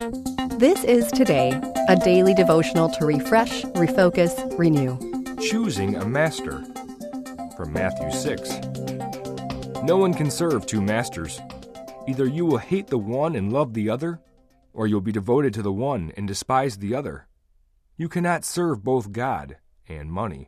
This is Today, a daily devotional to refresh, refocus, renew. Choosing a master. From Matthew 6. No one can serve two masters. Either you will hate the one and love the other, or you'll be devoted to the one and despise the other. You cannot serve both God and money.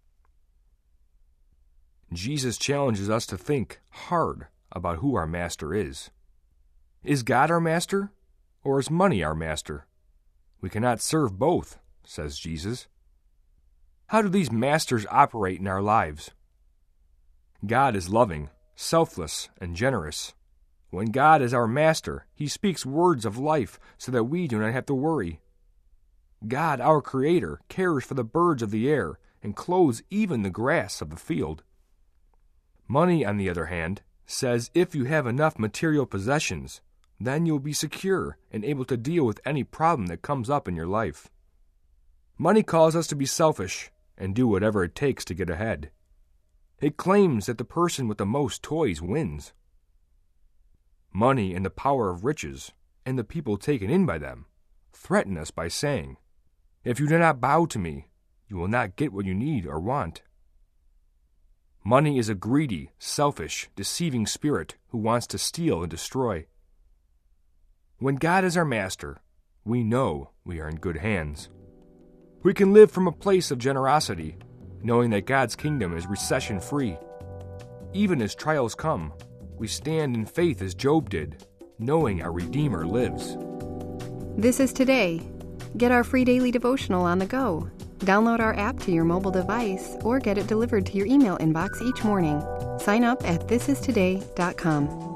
Jesus challenges us to think hard about who our master is. Is God our master, or is money our master? We cannot serve both, says Jesus. How do these masters operate in our lives? God is loving, selfless, and generous. When God is our master, He speaks words of life so that we do not have to worry. God, our Creator, cares for the birds of the air and clothes even the grass of the field. Money, on the other hand, says if you have enough material possessions, then you'll be secure and able to deal with any problem that comes up in your life. Money calls us to be selfish and do whatever it takes to get ahead. It claims that the person with the most toys wins. Money and the power of riches, and the people taken in by them, threaten us by saying, "If you do not bow to me, you will not get what you need or want." Money is a greedy, selfish, deceiving spirit who wants to steal and destroy. When God is our master, we know we are in good hands. We can live from a place of generosity, knowing that God's kingdom is recession-free. Even as trials come, we stand in faith as Job did, knowing our Redeemer lives. This is Today. Get our free daily devotional on the go. Download our app to your mobile device or get it delivered to your email inbox each morning. Sign up at thisistoday.com.